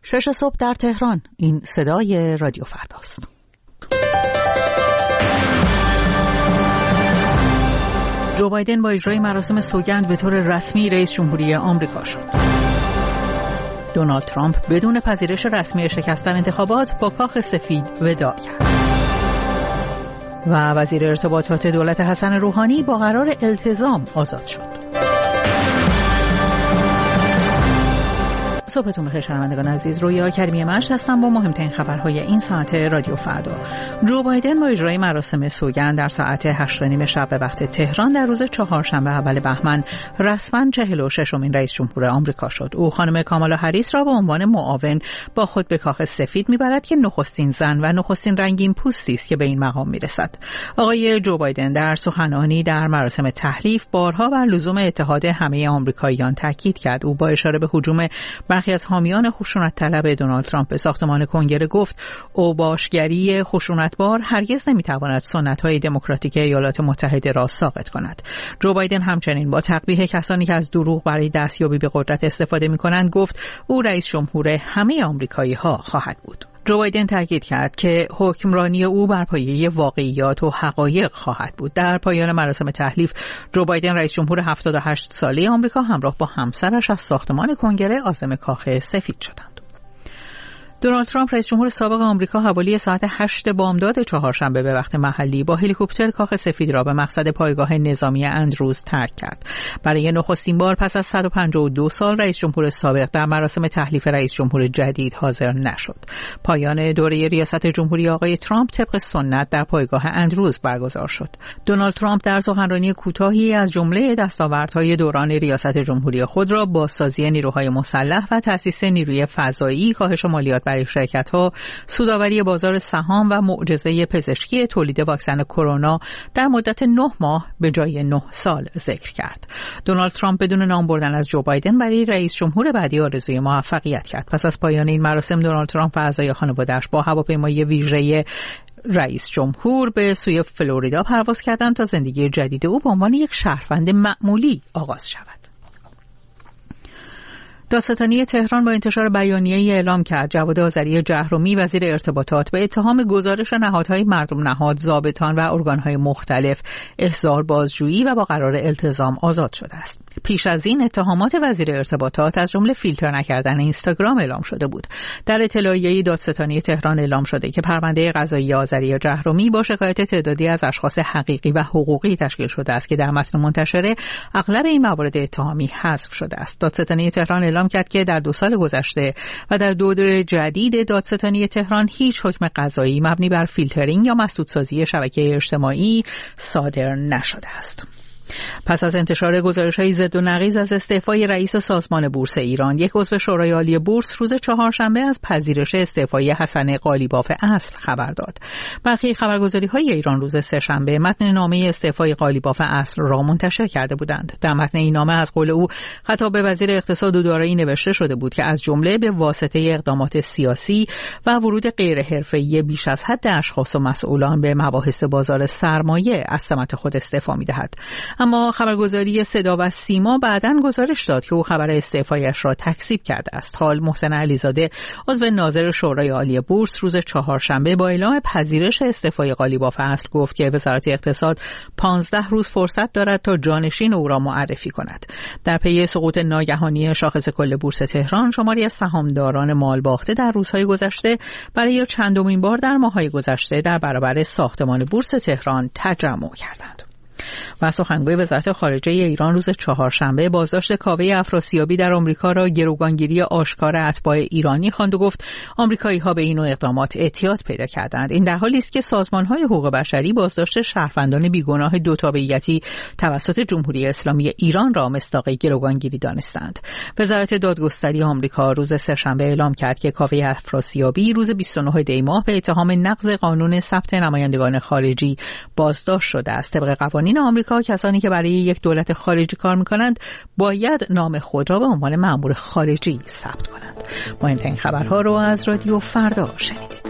6 صبح در تهران. این صدای رادیو فرداست. جو بایدن با اجرای مراسم سوگند به طور رسمی رئیس جمهوری آمریکا شد. دونالد ترامپ بدون پذیرش رسمی شکستن انتخابات با کاخ سفید وداع کرد. و وزیر ارتباطات دولت حسن روحانی با قرار التزام آزاد شد. صبحتون بخیر شنوندگان عزیز، رویا کریمی مشت هستم با مهمترین خبرهای این ساعت رادیو فردا. جو بایدن با اجرای مراسم سوگند در ساعت 8:30 شب به وقت تهران در روز چهارشنبه اول بهمن رسما 46مین رئیس جمهور آمریکا شد. او خانم کامالا هریس را به عنوان معاون با خود به کاخ سفید میبرد که نخستین زن و نخستین رنگین پوستی است که به این مقام میرسد. آقای جو بایدن در سخنرانی در مراسم تحلیف بارها بر لزوم اتحاد همه آمریکاییان تاکید کرد. او با اشاره به هجوم برخی از حامیان خشونت طلب دونالد ترامپ به ساختمان کنگره گفت اوباشگری خشونتبار هرگز نمیتواند سنت‌های دموکراتیک ایالات متحده را ساقط کند. جو بایدن همچنین با تقبیح کسانی که از دروغ برای دستیابی به قدرت استفاده می‌کنند گفت او رئیس جمهور همه آمریکایی‌ها خواهد بود. جو بایدن تاکید کرد که حکمرانی او بر پایه واقعیات و حقایق خواهد بود. در پایان مراسم تحلیف جو بایدن رئیس جمهور 78 ساله آمریکا همراه با همسرش از ساختمان کنگره عازم کاخ سفید شدند. دونالد ترامپ رئیس جمهور سابق آمریکا حوالی ساعت 8 بامداد چهارشنبه به وقت محلی با هلیکوپتر کاخ سفید را به مقصد پایگاه نظامی اندروز ترک کرد. برای نخستین بار پس از 152 سال رئیس جمهور سابق در مراسم تحلیف رئیس جمهور جدید حاضر نشد. پایان دوره ریاست جمهوری آقای ترامپ طبق سنت در پایگاه اندروز برگزار شد. دونالد ترامپ در سخنرانی کوتاهی از جمله دستاوردهای دوران ریاست جمهوری خود را بازسازی نیروهای مسلح و تأسیس نیروی فضایی، کاهش مالیات برای شرکت‌ها، سودآوری بازار سهام و معجزه پزشکی تولید واکسن کرونا در مدت 9 ماه به جای 9 سال ذکر کرد. دونالد ترامپ بدون نام بردن از جو بایدن برای رئیس جمهور بعدی آرزوی موفقیت کرد. پس از پایان این مراسم دونالد ترامپ و اعضای خانواده‌اش با هواپیمای ویژه رئیس جمهور به سوی فلوریدا پرواز کردند تا زندگی جدید او به عنوان یک شهروند معمولی آغاز شود. دادستانی تهران با انتشار بیانیه‌ای اعلام کرد جواد آذری جهرومی وزیر ارتباطات به اتهام گزارش نهادهای مردم نهاد، ضابطان و ارگانهای مختلف احضار بازجویی و با قرار التزام آزاد شده است. پیش از این اتهامات وزیر ارتباطات از جمله فیلتر نکردن اینستاگرام اعلام شده بود. در اطلاعیه دادستانی تهران اعلام شده که پرونده قضایی آذری جهرومی با شکایت تعدادی از اشخاص حقیقی و حقوقی تشکیل شده است که در متن منتشره اغلب این موارد اتهامی حذف شده است. دادستانی تهران اعلام کرد که در 2 سال گذشته و در دوره جدید دادستانی تهران هیچ حکم قضایی مبنی بر فیلترینگ یا مسدودسازی شبکه اجتماعی صادر نشده است. پس از انتشار گزارش‌های ضد و نقیض از استعفای رئیس سازمان بورس ایران، یک عضو شورای عالی بورس روز چهارشنبه از پذیرش استعفای حسن قالیباف اصل خبر داد. برخی خبرگزاری‌های ایران روز سه‌شنبه متن نامه استعفای قالیباف اصل را منتشر کرده بودند. در متن این نامه از قول او خطاب به وزیر اقتصاد و دارایی نوشته شده بود که از جمله به واسطه اقدامات سیاسی و ورود غیر حرفه‌ای بیش از حد اشخاص و مسئولان به مباحث بازار سرمایه از سمت خود استعفا می‌دهد. اما خبرگزاری صدا و سیما بعداً گزارش داد که او خبر استعفایش را تکذیب کرده است. حال محسن علیزاده عضو ناظر شورای عالی بورس روز چهارشنبه با اعلام پذیرش استعفای قالیباف اصل گفت که وزارت اقتصاد 15 روز فرصت دارد تا جانشین او را معرفی کند. در پی سقوط ناگهانی شاخص کل بورس تهران، شماری از سهامداران مال باخته در روزهای گذشته برای چندمین بار در ماه‌های گذشته در برابر ساختمان بورس تهران تجمع کردند. و سخنگوی وزارت خارجه ایران روز چهارشنبه بازداشت کاوه افراسیابی در آمریکا را گروگانگیری آشکار اتباع ایرانی خواند و گفت آمریکایی‌ها به این نوع اقدامات احتیاط پیدا کردند. این در حالی است که سازمان‌های حقوق بشری بازداشت شهروندان بیگناه دو تابعیتی توسط جمهوری اسلامی ایران را مصداق گروگانگیری دانستند. وزارت دادگستری آمریکا روز سه‌شنبه اعلام کرد که کاوه افراسیابی روز 29 دی ماه به اتهام نقض قانون ثبت نمایندگان خارجی بازداشت شده است. طبق قوانین آمریکا کسانی که برای یک دولت خارجی کار می‌کنند باید نام خود را به عنوان مأمور خارجی ثبت کنند. مهمترین خبرها رو از رادیو فردا شنیدید.